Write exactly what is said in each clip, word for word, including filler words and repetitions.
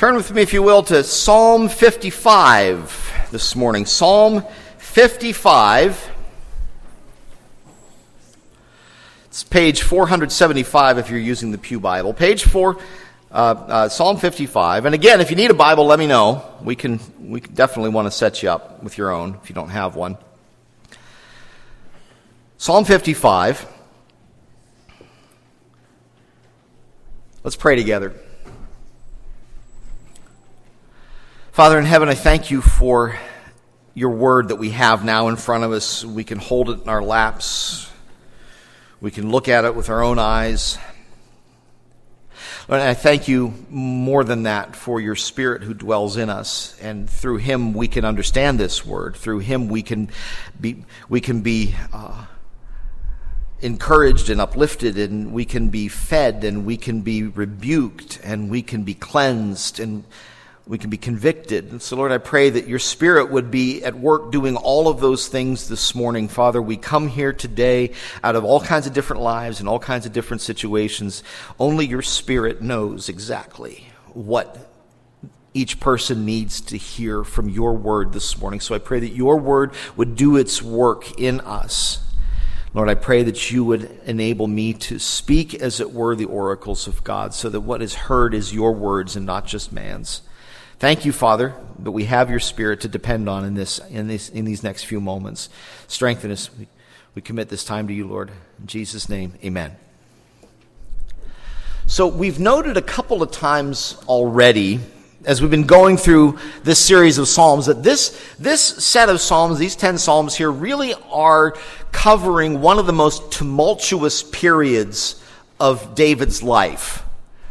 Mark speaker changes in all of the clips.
Speaker 1: Turn with me, if you will, to Psalm fifty-five this morning. Psalm fifty-five. It's page four seventy-five if you're using the Pew Bible. Page four, uh, uh, Psalm fifty-five. And again, if you need a Bible, let me know. We can, we definitely want to set you up with your own if you don't have one. Psalm fifty-five. Let's pray together. Father in heaven, I thank you for your word that we have now in front of us. We can hold it in our laps. We can look at it with our own eyes. And I thank you more than that for your Spirit who dwells in us. And through him we can understand this word. Through him we can be, we can be uh, encouraged and uplifted, and we can be fed, and we can be rebuked, and we can be cleansed, and we can be convicted. And so, Lord, I pray that your Spirit would be at work doing all of those things this morning. Father, we come here today out of all kinds of different lives and all kinds of different situations. Only your Spirit knows exactly what each person needs to hear from your word this morning. So I pray that your word would do its work in us. Lord, I pray that you would enable me to speak, as it were, the oracles of God, so that what is heard is your words and not just man's. Thank you, Father, that we have your Spirit to depend on in this, in this, in these next few moments. Strengthen us. We, we commit this time to you, Lord. In Jesus' name, amen. So we've noted a couple of times already, as we've been going through this series of Psalms, that this, this set of Psalms, these ten Psalms here, really are covering one of the most tumultuous periods of David's life.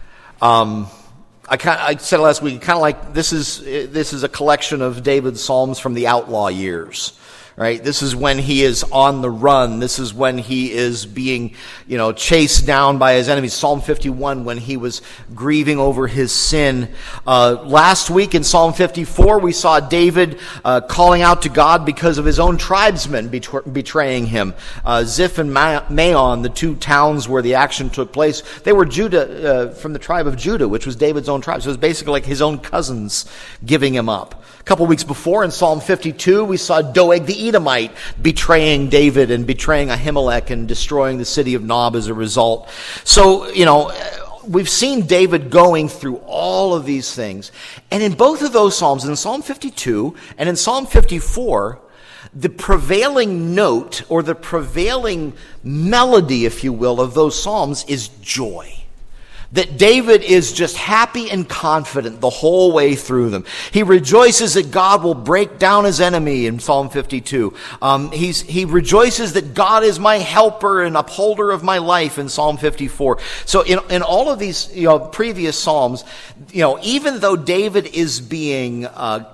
Speaker 1: Um... I, kind of, I said last week, kind of like this is this is a collection of David's Psalms from the outlaw years, right? This is when he is on the run. This is when he is being, you know, chased down by his enemies. Psalm fifty-one, when he was grieving over his sin. Uh, last week in Psalm fifty-four, we saw David uh, calling out to God because of his own tribesmen betray- betraying him. Uh, Ziph and Ma- Maon, the two towns where the action took place, they were Judah, uh, from the tribe of Judah, which was David's own tribe. So it was basically like his own cousins giving him up. A couple weeks before, in Psalm fifty-two, we saw Doeg the Edomite betraying David and betraying Ahimelech and destroying the city of Nob as a result. So, you know, we've seen David going through all of these things. And in both of those Psalms, in Psalm fifty-two and in Psalm fifty-four, the prevailing note or the prevailing melody, if you will, of those Psalms is joy. That David is just happy and confident the whole way through them. He rejoices that God will break down his enemy in Psalm fifty-two. Um, he's, he rejoices that God is my helper and upholder of my life in Psalm fifty-four. So in, in all of these, you know, previous Psalms, you know, even though David is being uh,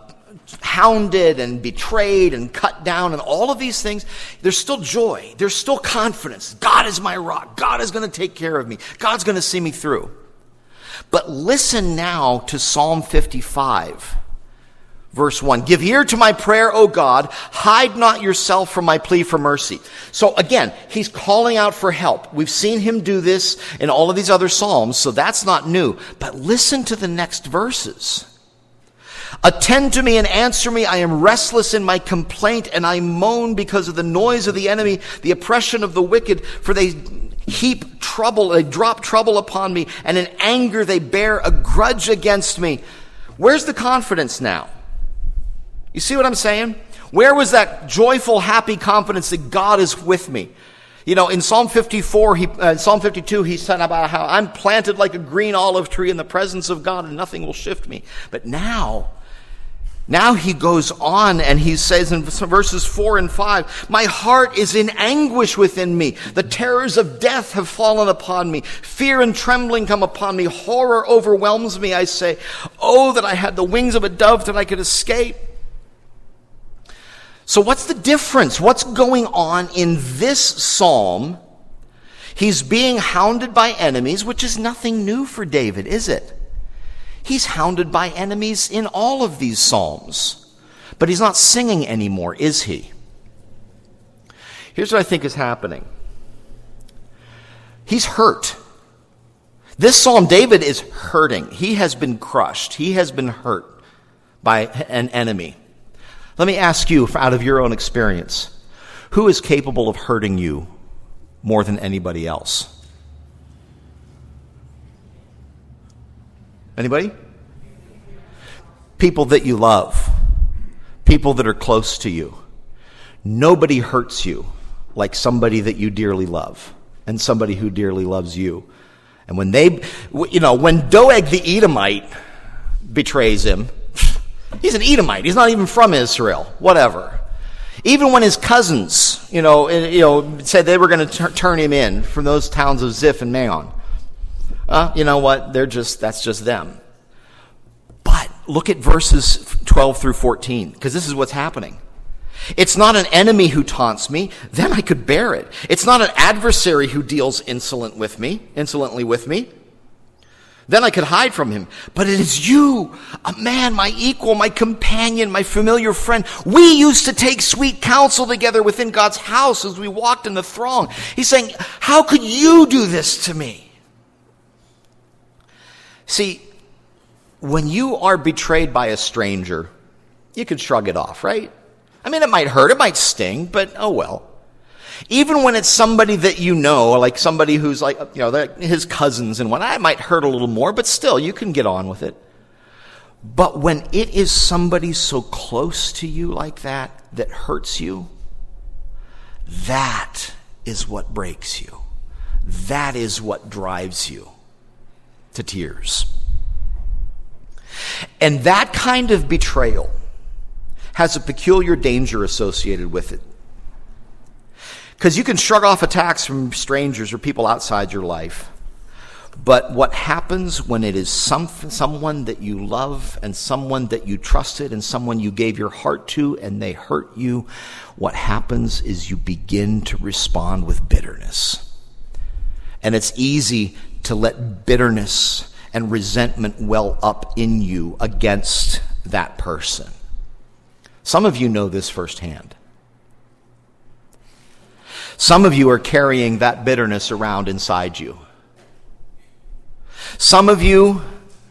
Speaker 1: hounded and betrayed and cut down and all of these things, there's still joy. There's still confidence. God is my rock. God is going to take care of me. God's going to see me through. But listen now to Psalm fifty-five, verse one. Give ear to my prayer, O God. Hide not yourself from my plea for mercy. So again, he's calling out for help. We've seen him do this in all of these other Psalms, so that's not new. But listen to the next verses. Attend to me and answer me. I am restless in my complaint, and I moan because of the noise of the enemy, the oppression of the wicked, for they heap trouble, they drop trouble upon me, and in anger they bear a grudge against me. Where's the confidence now? You see what I'm saying? Where was that joyful, happy confidence that God is with me? You know, in Psalm fifty-four, he, uh, Psalm fifty-two, he said about how I'm planted like a green olive tree in the presence of God, and nothing will shift me. But now, Now he goes on and he says in verses four and five, my heart is in anguish within me. The terrors of death have fallen upon me. Fear and trembling come upon me. Horror overwhelms me, I say. Oh, that I had the wings of a dove that I could escape. So what's the difference? What's going on in this psalm? He's being hounded by enemies, which is nothing new for David, is it? He's hounded by enemies in all of these psalms. But he's not singing anymore, is he? Here's what I think is happening. He's hurt. This psalm, David is hurting. He has been crushed. He has been hurt by an enemy. Let me ask you, out of your own experience, who is capable of hurting you more than anybody else? Anybody? People that you love. People that are close to you. Nobody hurts you like somebody that you dearly love and somebody who dearly loves you. And when they, you know, when Doeg the Edomite betrays him, he's an Edomite. He's not even from Israel. Whatever. Even when his cousins, you know, you know, said they were going to turn him in from those towns of Ziph and Maon, uh, you know what? They're just, that's just them. But look at verses twelve through fourteen, because this is what's happening. It's not an enemy who taunts me, then I could bear it. It's not an adversary who deals insolent with me, insolently with me. Then I could hide from him. But it is you, a man, my equal, my companion, my familiar friend. We used to take sweet counsel together within God's house as we walked in the throng. He's saying, how could you do this to me? See, when you are betrayed by a stranger, you can shrug it off, right? I mean, it might hurt, it might sting, but oh well. Even when it's somebody that you know, like somebody who's like, you know, his cousins and whatnot, it might hurt a little more, but still, you can get on with it. But when it is somebody so close to you like that, that hurts you, that is what breaks you. That is what drives you to tears. And that kind of betrayal has a peculiar danger associated with it. Because you can shrug off attacks from strangers or people outside your life. But what happens when it is some, someone that you love and someone that you trusted and someone you gave your heart to and they hurt you, what happens is you begin to respond with bitterness. And it's easy to let bitterness and resentment well up in you against that person. Some of you know this firsthand. Some of you are carrying that bitterness around inside you. Some of you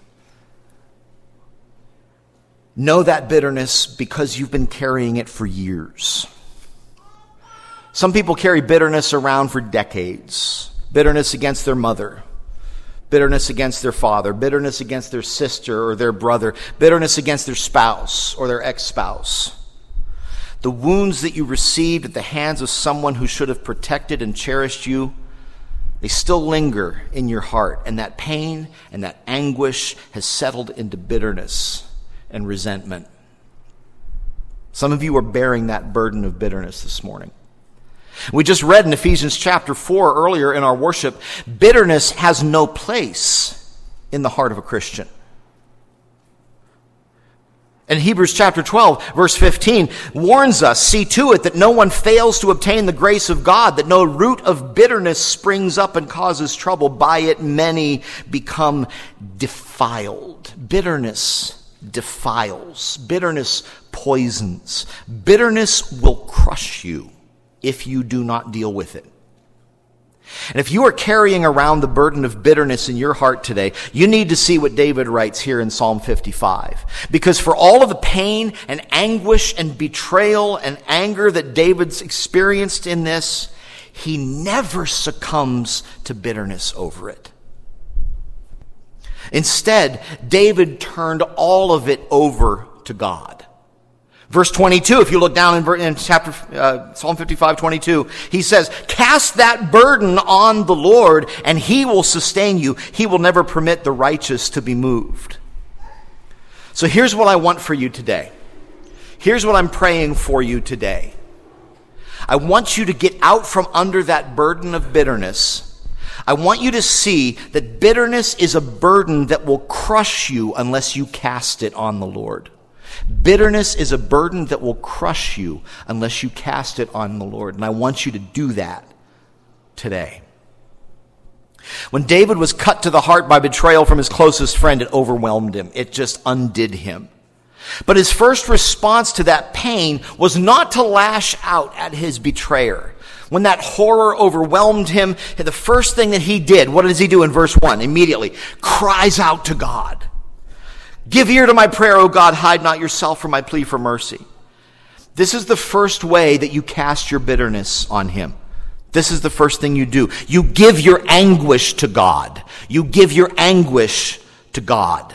Speaker 1: know that bitterness because you've been carrying it for years. Some people carry bitterness around for decades. Bitterness against their mother. Bitterness against their father. Bitterness against their sister or their brother. Bitterness against their spouse or their ex-spouse. The wounds that you received at the hands of someone who should have protected and cherished you, they still linger in your heart. And that pain and that anguish has settled into bitterness and resentment. Some of you are bearing that burden of bitterness this morning. We just read in Ephesians chapter four earlier in our worship, bitterness has no place in the heart of a Christian. And Hebrews chapter twelve, verse fifteen, warns us, see to it that no one fails to obtain the grace of God, that no root of bitterness springs up and causes trouble. By it many become defiled. Bitterness defiles. Bitterness poisons. Bitterness will crush you if you do not deal with it. And if you are carrying around the burden of bitterness in your heart today, you need to see what David writes here in Psalm fifty-five. Because for all of the pain and anguish and betrayal and anger that David's experienced in this, he never succumbs to bitterness over it. Instead, David turned all of it over to God. Verse twenty-two, if you look down in, in chapter uh, Psalm fifty-five, twenty-two, he says, cast that burden on the Lord, and he will sustain you. He will never permit the righteous to be moved. So here's what I want for you today. Here's what I'm praying for you today. I want you to get out from under that burden of bitterness. I want you to see that bitterness is a burden that will crush you unless you cast it on the Lord. Bitterness is a burden that will crush you unless you cast it on the Lord. And I want you to do that today. When David was cut to the heart by betrayal from his closest friend, it overwhelmed him. It just undid him. But his first response to that pain was not to lash out at his betrayer. When that horror overwhelmed him, the first thing that he did, what does he do in verse one? Immediately, cries out to God. Give ear to my prayer, O God, hide not yourself from my plea for mercy. This is the first way that you cast your bitterness on him. This is the first thing you do. You give your anguish to God. You give your anguish to God.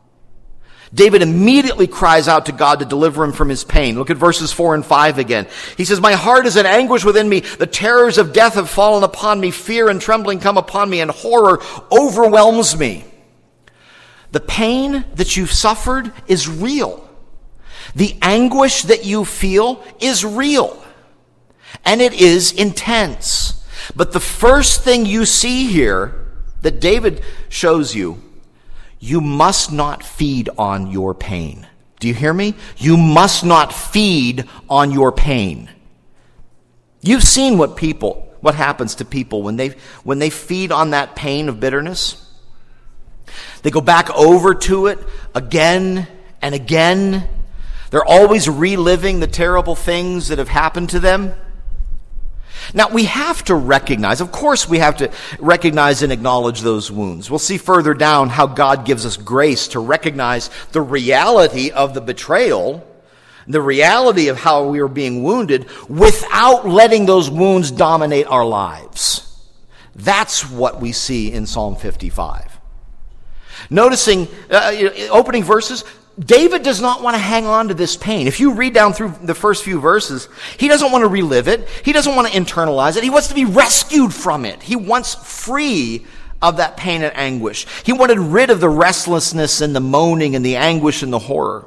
Speaker 1: David immediately cries out to God to deliver him from his pain. Look at verses four and five again. He says, my heart is in anguish within me. The terrors of death have fallen upon me. Fear and trembling come upon me, and horror overwhelms me. The pain that you've suffered is real. The anguish that you feel is real. And it is intense. But the first thing you see here that David shows you, you must not feed on your pain. Do you hear me? You must not feed on your pain. You've seen what people, what happens to people when they, when they feed on that pain of bitterness. They go back over to it again and again. They're always reliving the terrible things that have happened to them. Now, we have to recognize, of course we have to recognize and acknowledge those wounds. We'll see further down how God gives us grace to recognize the reality of the betrayal, the reality of how we are being wounded, without letting those wounds dominate our lives. That's what we see in Psalm fifty-five. Noticing, uh, opening verses, David does not want to hang on to this pain. If you read down through the first few verses, he doesn't want to relive it. He doesn't want to internalize it. He wants to be rescued from it. He wants free of that pain and anguish. He wanted rid of the restlessness and the moaning and the anguish and the horror.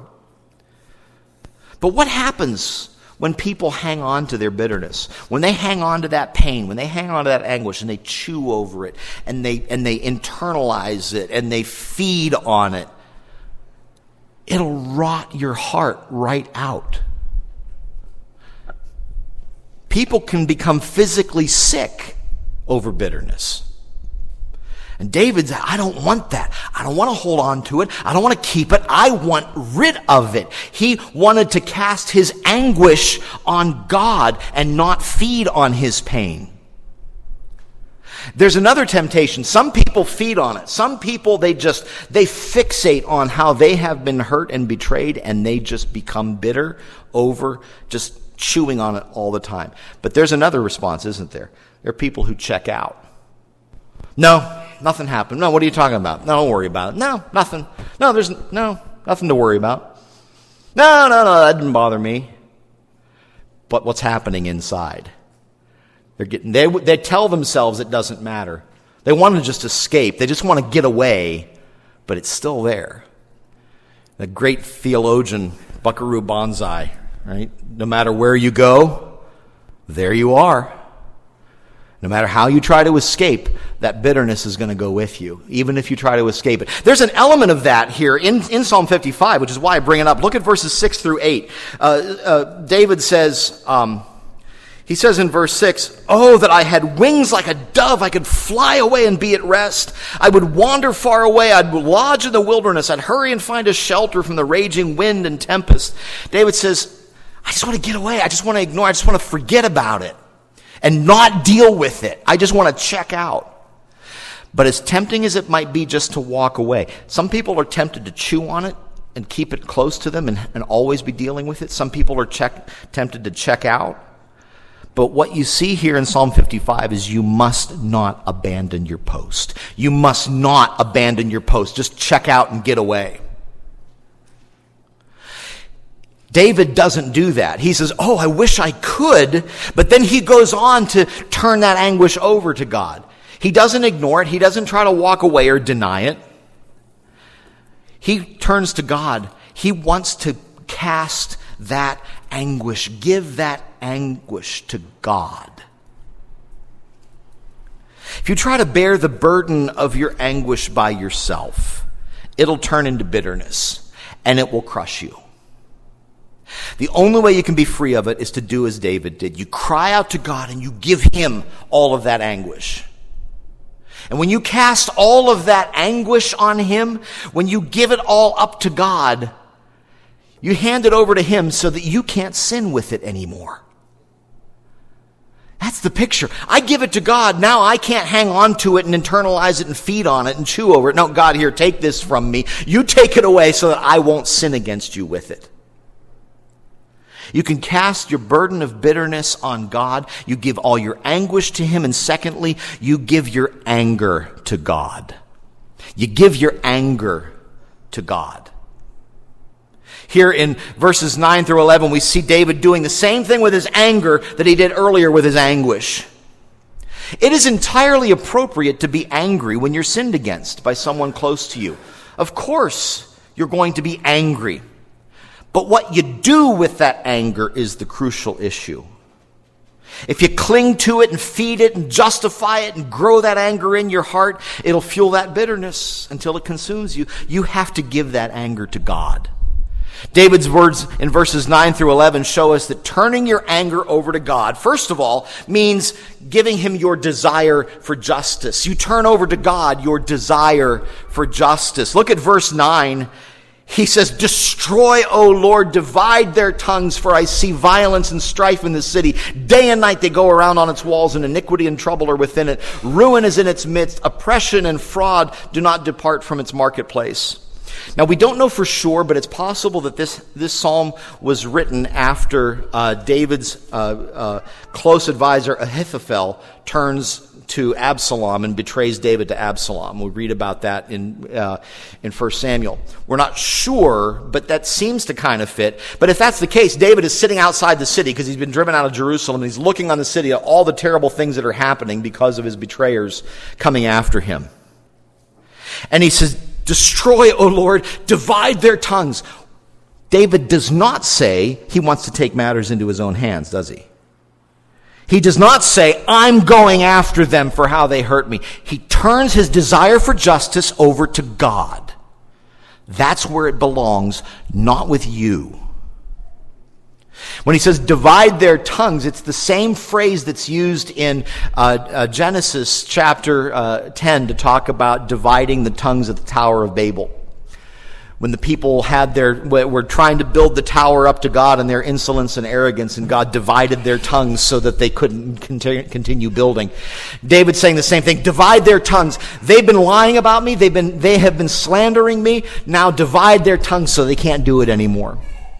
Speaker 1: But what happens when people hang on to their bitterness? When they hang on to that pain, when they hang on to that anguish and they chew over it and they, and they internalize it and they feed on it, it'll rot your heart right out. People can become physically sick over bitterness. And David said, I don't want that. I don't want to hold on to it. I don't want to keep it. I want rid of it. He wanted to cast his anguish on God and not feed on his pain. There's another temptation. Some people feed on it. Some people, they just, they fixate on how they have been hurt and betrayed, and they just become bitter over just chewing on it all the time. But there's another response, isn't there? There are people who check out. No, nothing happened. No, what are you talking about? No, don't worry about it. No, nothing. No, there's no, nothing to worry about. No, no, no, that didn't bother me. But what's happening inside? They're getting, they, they tell themselves it doesn't matter. They want to just escape. They just want to get away, but it's still there. The great theologian, Buckaroo Banzai, right? No matter where you go, there you are. No matter how you try to escape, that bitterness is going to go with you, even if you try to escape it. There's an element of that here in, in Psalm fifty-five, which is why I bring it up. Look at verses six through eight. Uh, uh, David says, um, He says in verse six, oh, that I had wings like a dove. I could fly away and be at rest. I would wander far away. I'd lodge in the wilderness. I'd hurry and find a shelter from the raging wind and tempest. David says, I just want to get away. I just want to ignore. I just want to forget about it and not deal with it. I just want to check out. But as tempting as it might be just to walk away, some people are tempted to chew on it and keep it close to them and, and always be dealing with it. Some people are check, tempted to check out. But what you see here in Psalm fifty-five is you must not abandon your post. You must not abandon your post. Just check out and get away. David doesn't do that. He says, oh, I wish I could, but then he goes on to turn that anguish over to God. He doesn't ignore it. He doesn't try to walk away or deny it. He turns to God. He wants to cast that anguish, give that anguish to God. If you try to bear the burden of your anguish by yourself, it'll turn into bitterness and it will crush you. The only way you can be free of it is to do as David did. You cry out to God and you give him all of that anguish. And when you cast all of that anguish on him, when you give it all up to God, you hand it over to him so that you can't sin with it anymore. That's the picture. I give it to God. Now I can't hang on to it and internalize it and feed on it and chew over it. No, God, here, take this from me. You take it away so that I won't sin against you with it. You can cast your burden of bitterness on God. You give all your anguish to him. And secondly, you give your anger to God. You give your anger to God. Here in verses nine through eleven, we see David doing the same thing with his anger that he did earlier with his anguish. It is entirely appropriate to be angry when you're sinned against by someone close to you. Of course, you're going to be angry. But what you do with that anger is the crucial issue. If you cling to it and feed it and justify it and grow that anger in your heart, it'll fuel that bitterness until it consumes you. You have to give that anger to God. David's words in verses nine through eleven show us that turning your anger over to God, first of all, means giving him your desire for justice. You turn over to God your desire for justice. Look at verse nine. He says, destroy, O Lord, divide their tongues, for I see violence and strife in the city. Day and night they go around on its walls, and iniquity and trouble are within it. Ruin is in its midst. Oppression and fraud do not depart from its marketplace. Now, we don't know for sure, but it's possible that this, this psalm was written after uh, David's uh, uh, close advisor Ahithophel turns to Absalom and betrays David to Absalom. We read about that in uh, in First Samuel. We're not sure, but that seems to kind of fit. But if that's the case, David is sitting outside the city because he's been driven out of Jerusalem, and he's looking on the city at all the terrible things that are happening because of his betrayers coming after him. And he says, destroy, O Lord, divide their tongues. David does not say he wants to take matters into his own hands, does he? He does not say, I'm going after them for how they hurt me. He turns his desire for justice over to God. That's where it belongs, not with you. When he says divide their tongues, it's the same phrase that's used in uh, uh, Genesis chapter uh, ten to talk about dividing the tongues at the Tower of Babel. When the people had their were trying to build the tower up to God in their insolence and arrogance, and God divided their tongues so that they couldn't continue building. David's saying the same thing. Divide their tongues. They've been lying about me. They've been they have been slandering me. Now divide their tongues so they can't do it anymore.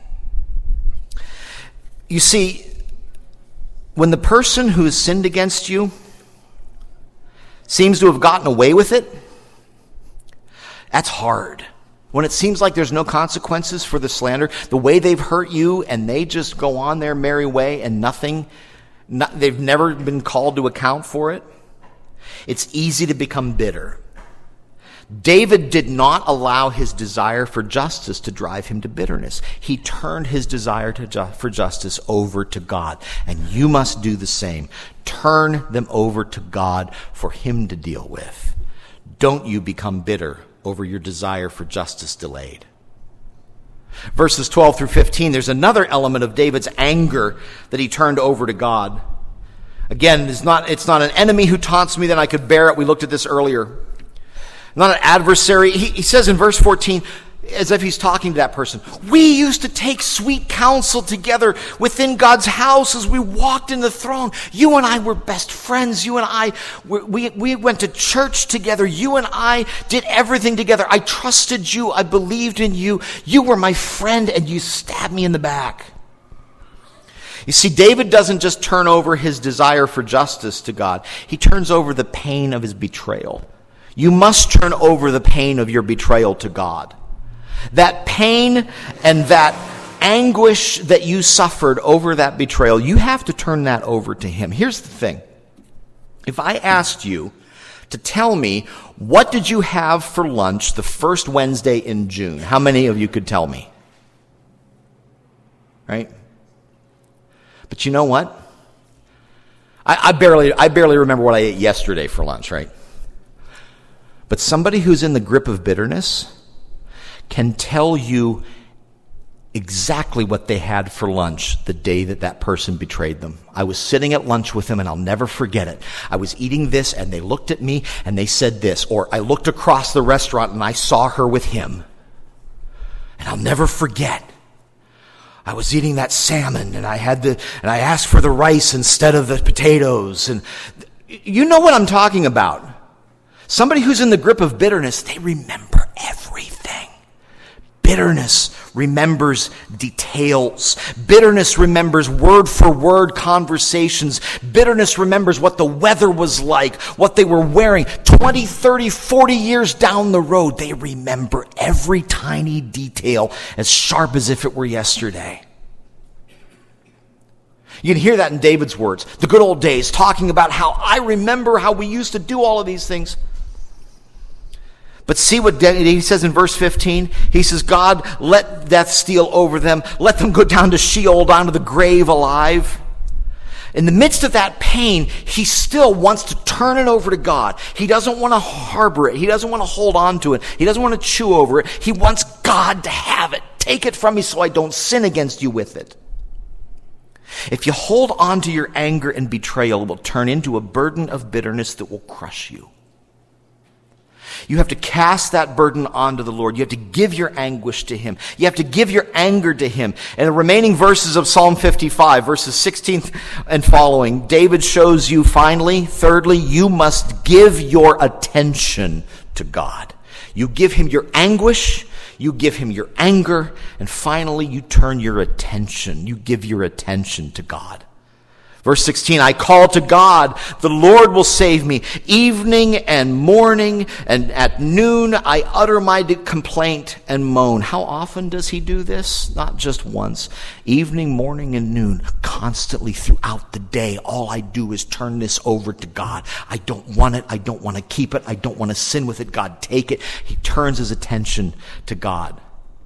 Speaker 1: You see, when the person who has sinned against you seems to have gotten away with it, that's hard. When it seems like there's no consequences for the slander, the way they've hurt you and they just go on their merry way and nothing, not, they've never been called to account for it, it's easy to become bitter. David did not allow his desire for justice to drive him to bitterness. He turned his desire to ju- for justice over to God. And you must do the same. Turn them over to God for him to deal with. Don't you become bitter over your desire for justice delayed. Verses twelve through fifteen, there's another element of David's anger that he turned over to God. Again, it's not, it's not an enemy who taunts me, then I could bear it. We looked at this earlier. Not an adversary. He, he says in verse fourteen, as if he's talking to that person, we used to take sweet counsel together within God's house as we walked in the throng. You and I were best friends. You and I, we, we went to church together. You and I did everything together. I trusted you. I believed in you. You were my friend, and you stabbed me in the back. You see, David doesn't just turn over his desire for justice to God. He turns over the pain of his betrayal. You must turn over the pain of your betrayal to God. That pain and that anguish that you suffered over that betrayal, you have to turn that over to him. Here's the thing. If I asked you to tell me, what did you have for lunch the first Wednesday in June? How many of you could tell me? Right? But you know what? I, I barely, I barely remember what I ate yesterday for lunch, right? But somebody who's in the grip of bitterness can tell you exactly what they had for lunch the day that that person betrayed them. I was sitting at lunch with them, and I'll never forget it. I was eating this, and they looked at me, and they said this. Or I looked across the restaurant, and I saw her with him. And I'll never forget. I was eating that salmon and I had the, and I asked for the rice instead of the potatoes. And you know what I'm talking about. Somebody who's in the grip of bitterness, they remember everything. Bitterness remembers details. Bitterness remembers word for word conversations. Bitterness remembers what the weather was like, what they were wearing. twenty, thirty, forty years down the road, they remember every tiny detail as sharp as if it were yesterday. You can hear that in David's words, the good old days, talking about how I remember how we used to do all of these things. But see what he says in verse fifteen? He says, God, let death steal over them. Let them go down to Sheol, down to the grave alive. In the midst of that pain, he still wants to turn it over to God. He doesn't want to harbor it. He doesn't want to hold on to it. He doesn't want to chew over it. He wants God to have it. Take it from me so I don't sin against you with it. If you hold on to your anger and betrayal, it will turn into a burden of bitterness that will crush you. You have to cast that burden onto the Lord. You have to give your anguish to Him. You have to give your anger to Him. In the remaining verses of Psalm fifty-five, verses sixteen and following, David shows you finally, thirdly, you must give your attention to God. You give Him your anguish, you give Him your anger, and finally you turn your attention. You give your attention to God. Verse sixteen, I call to God, the Lord will save me. Evening and morning and at noon I utter my complaint and moan. How often does he do this? Not just once. Evening, morning, and noon, constantly throughout the day. All I do is turn this over to God. I don't want it. I don't want to keep it. I don't want to sin with it. God, take it. He turns his attention to God.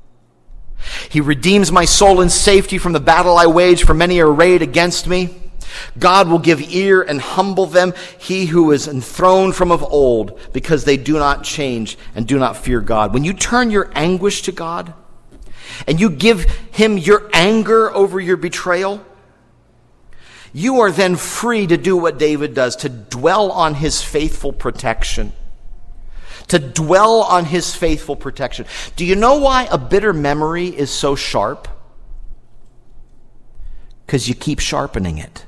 Speaker 1: He redeems my soul in safety from the battle I wage, for many are arrayed against me. God will give ear and humble them, he who is enthroned from of old, because they do not change and do not fear God. When you turn your anguish to God, and you give him your anger over your betrayal, you are then free to do what David does, to dwell on his faithful protection. To dwell on his faithful protection. Do you know why a bitter memory is so sharp? Because you keep sharpening it.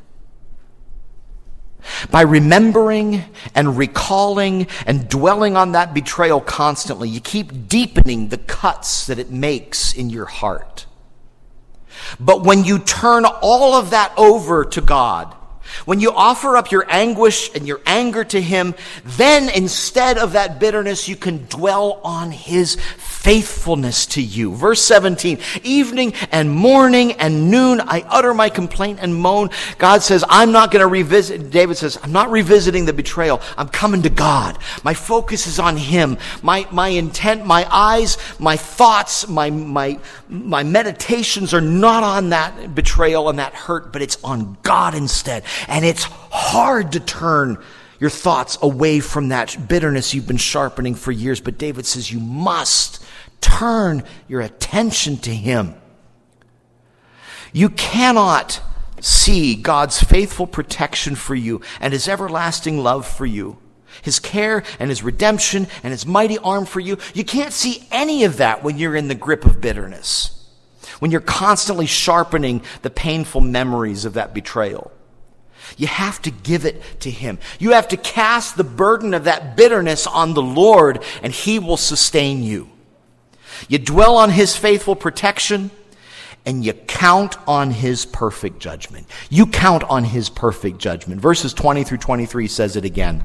Speaker 1: By remembering and recalling and dwelling on that betrayal constantly, you keep deepening the cuts that it makes in your heart. But when you turn all of that over to God, when you offer up your anguish and your anger to him, then instead of that bitterness, you can dwell on his faithfulness to you. Verse seventeen, evening and morning and noon, I utter my complaint and moan. God says, I'm not going to revisit, David says, I'm not revisiting the betrayal. I'm coming to God. My focus is on him. My, my intent, my eyes, my thoughts, my, my, my meditations are not on that betrayal and that hurt, but it's on God instead. And it's hard to turn your thoughts away from that bitterness you've been sharpening for years. But David says you must turn your attention to him. You cannot see God's faithful protection for you and his everlasting love for you, his care and his redemption and his mighty arm for you. You can't see any of that when you're in the grip of bitterness, when you're constantly sharpening the painful memories of that betrayal. You have to give it to him. You have to cast the burden of that bitterness on the Lord, and he will sustain you. You dwell on his faithful protection, and you count on his perfect judgment. You count on his perfect judgment. Verses twenty through twenty-three says it again.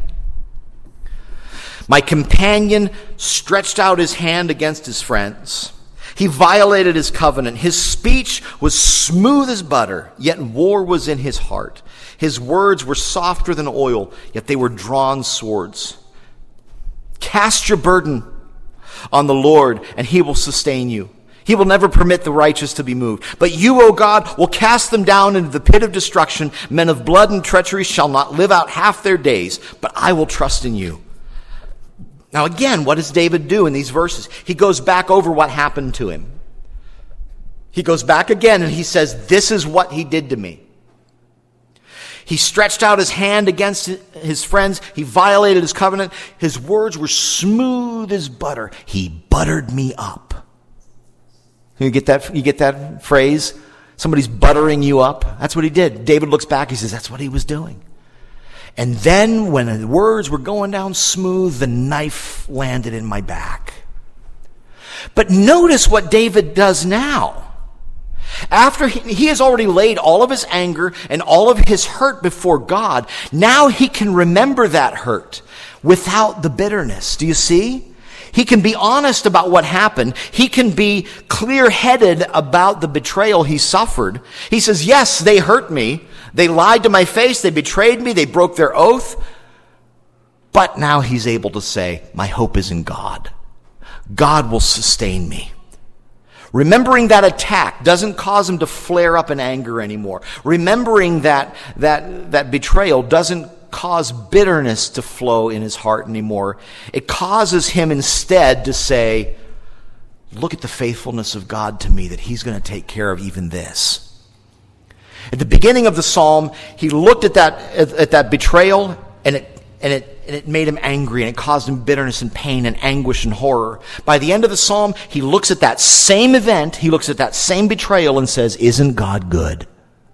Speaker 1: My companion stretched out his hand against his friends. He violated his covenant. His speech was smooth as butter, yet war was in his heart. His words were softer than oil, yet they were drawn swords. Cast your burden on the Lord, and he will sustain you. He will never permit the righteous to be moved. But you, O God, will cast them down into the pit of destruction. Men of blood and treachery shall not live out half their days, but I will trust in you. Now again, what does David do in these verses? He goes back over what happened to him. He goes back again and he says, this is what he did to me. He stretched out his hand against his friends. He violated his covenant. His words were smooth as butter. He buttered me up. You get that, you get that phrase? Somebody's buttering you up. That's what he did. David looks back, he says, that's what he was doing. And then when the words were going down smooth, the knife landed in my back. But notice what David does now. After he, he has already laid all of his anger and all of his hurt before God, now he can remember that hurt without the bitterness. Do you see? He can be honest about what happened. He can be clear-headed about the betrayal he suffered. He says, yes, they hurt me. They lied to my face. They betrayed me. They broke their oath. But now he's able to say, my hope is in God. God will sustain me. Remembering that attack doesn't cause him to flare up in anger anymore. Remembering that, that, that betrayal doesn't cause bitterness to flow in his heart anymore. It causes him instead to say, look at the faithfulness of God to me, that he's going to take care of even this. At the beginning of the psalm, he looked at that, at, at that betrayal, and it, and it And it made him angry, and it caused him bitterness and pain and anguish and horror. By the end of the psalm, he looks at that same event, he looks at that same betrayal and says, isn't God good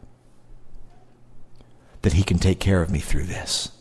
Speaker 1: that he can take care of me through this?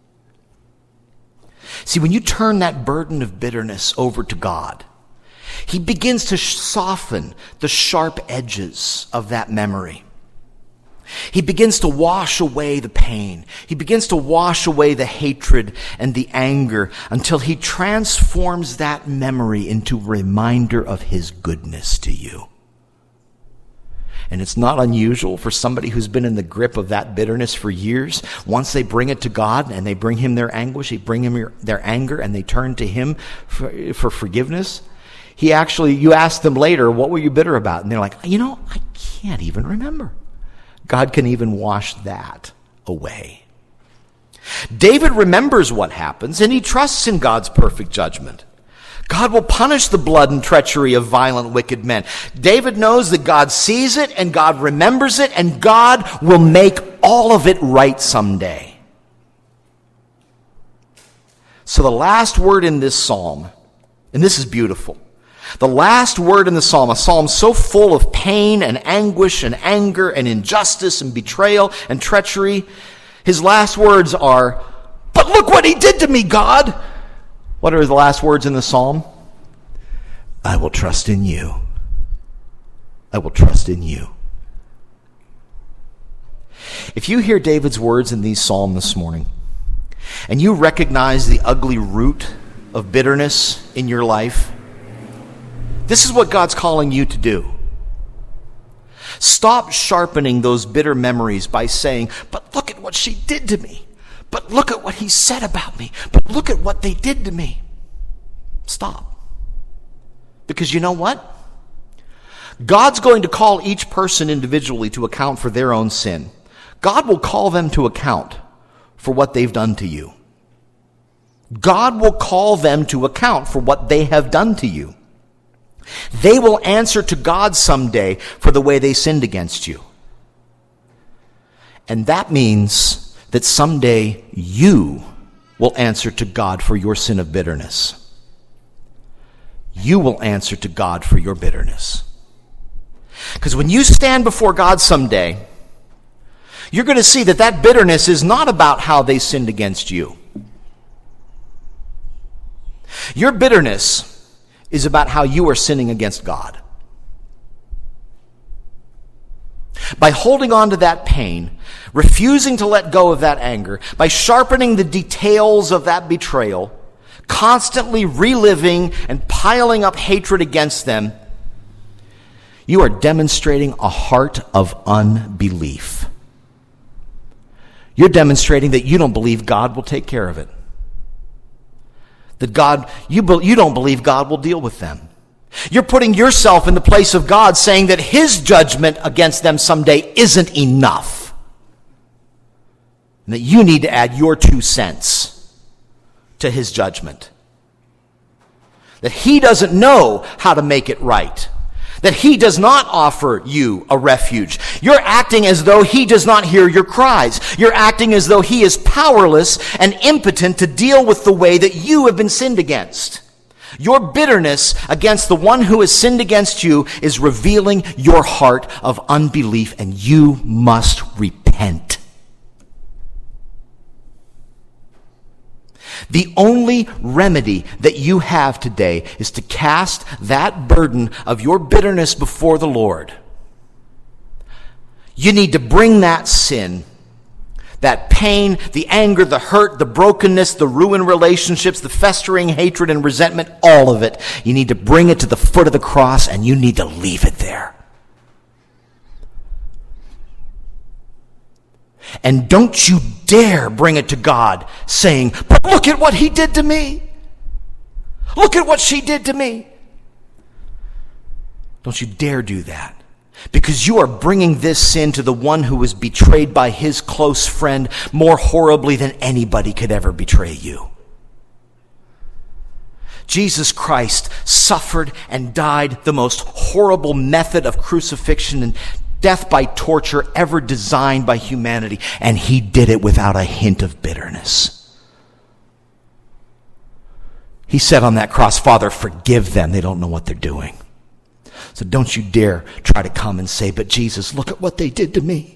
Speaker 1: See, when you turn that burden of bitterness over to God, he begins to soften the sharp edges of that memory. He begins to wash away the pain. He begins to wash away the hatred and the anger until he transforms that memory into a reminder of his goodness to you. And it's not unusual for somebody who's been in the grip of that bitterness for years. Once they bring it to God and they bring him their anguish, they bring him their anger, and they turn to him for, for forgiveness. He actually, you ask them later, what were you bitter about? And they're like, you know, I can't even remember. God can even wash that away. David remembers what happens, and he trusts in God's perfect judgment. God will punish the blood and treachery of violent, wicked men. David knows that God sees it, and God remembers it, and God will make all of it right someday. So the last word in this psalm, and this is beautiful, the last word in the psalm, a psalm so full of pain and anguish and anger and injustice and betrayal and treachery, his last words are, but look what he did to me, God. What are the last words in the psalm? I will trust in you. I will trust in you. If you hear David's words in these psalms this morning, and you recognize the ugly root of bitterness in your life, this is what God's calling you to do. Stop sharpening those bitter memories by saying, but look at what she did to me. But look at what he said about me. But look at what they did to me. Stop. Because you know what? God's going to call each person individually to account for their own sin. God will call them to account for what they've done to you. God will call them to account for what they have done to you. They will answer to God someday for the way they sinned against you. And that means that someday you will answer to God for your sin of bitterness. You will answer to God for your bitterness. Because when you stand before God someday, you're going to see that that bitterness is not about how they sinned against you. Your bitterness is about how you are sinning against God. By holding on to that pain, refusing to let go of that anger, by sharpening the details of that betrayal, constantly reliving and piling up hatred against them, you are demonstrating a heart of unbelief. You're demonstrating that you don't believe God will take care of it. That God, you, you don't believe God will deal with them. You're putting yourself in the place of God, saying that his judgment against them someday isn't enough. And that you need to add your two cents to his judgment. That he doesn't know how to make it right. That he does not offer you a refuge. You're acting as though he does not hear your cries. You're acting as though he is powerless and impotent to deal with the way that you have been sinned against. Your bitterness against the one who has sinned against you is revealing your heart of unbelief, and you must repent. The only remedy that you have today is to cast that burden of your bitterness before the Lord. You need to bring that sin, that pain, the anger, the hurt, the brokenness, the ruined relationships, the festering hatred and resentment, all of it. You need to bring it to the foot of the cross, and you need to leave it there. And don't you dare bring it to God saying, but look at what he did to me. Look at what she did to me. Don't you dare do that. Because you are bringing this sin to the one who was betrayed by his close friend more horribly than anybody could ever betray you. Jesus Christ suffered and died the most horrible method of crucifixion and death by torture ever designed by humanity, and he did it without a hint of bitterness. He said on that cross, Father, forgive them. They don't know what they're doing. So don't you dare try to come and say, but Jesus, look at what they did to me.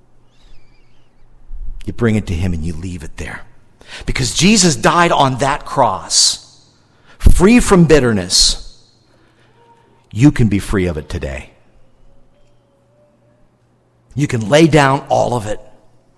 Speaker 1: You bring it to him and you leave it there. Because Jesus died on that cross, free from bitterness. You can be free of it today. You can lay down all of it.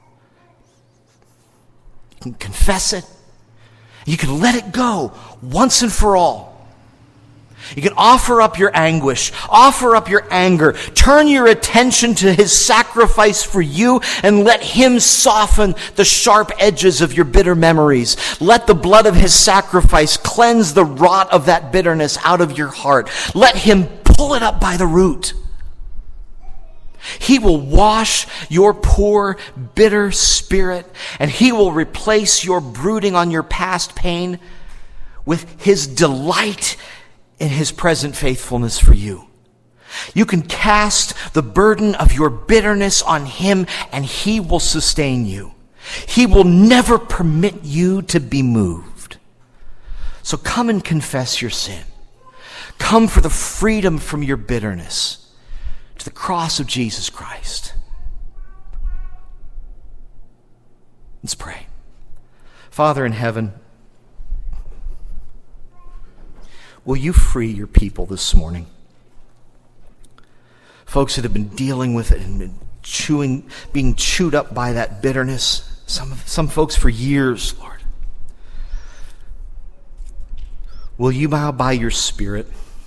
Speaker 1: You can confess it. You can let it go once and for all. You can offer up your anguish, offer up your anger, turn your attention to his sacrifice for you, and let him soften the sharp edges of your bitter memories. Let the blood of his sacrifice cleanse the rot of that bitterness out of your heart. Let him pull it up by the root. He will wash your poor, bitter spirit, and he will replace your brooding on your past pain with his delight in his present faithfulness for you. You can cast the burden of your bitterness on him, and he will sustain you. He will never permit you to be moved. So come and confess your sin. Come for the freedom from your bitterness to the cross of Jesus Christ. Let's pray. Father in heaven, will you free your people this morning? Folks that have been dealing with it and been chewing, being chewed up by that bitterness. Some, some folks for years, Lord. Will you bow by your Spirit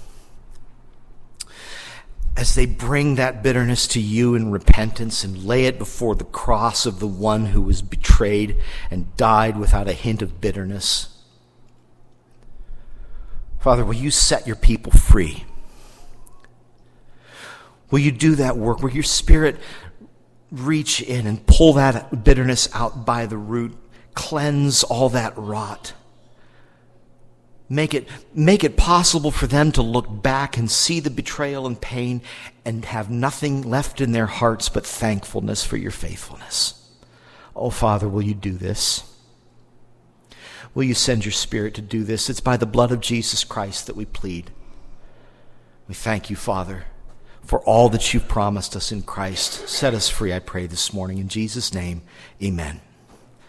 Speaker 1: as they bring that bitterness to you in repentance and lay it before the cross of the one who was betrayed and died without a hint of bitterness? Father, will you set your people free? Will you do that work? Will your Spirit reach in and pull that bitterness out by the root, cleanse all that rot? Make it, make it possible for them to look back and see the betrayal and pain and have nothing left in their hearts but thankfulness for your faithfulness. Oh, Father, will you do this? Will you send your Spirit to do this? It's by the blood of Jesus Christ that we plead. We thank you, Father, for all that you've promised us in Christ. Set us free, I pray, this morning. In Jesus' name, amen.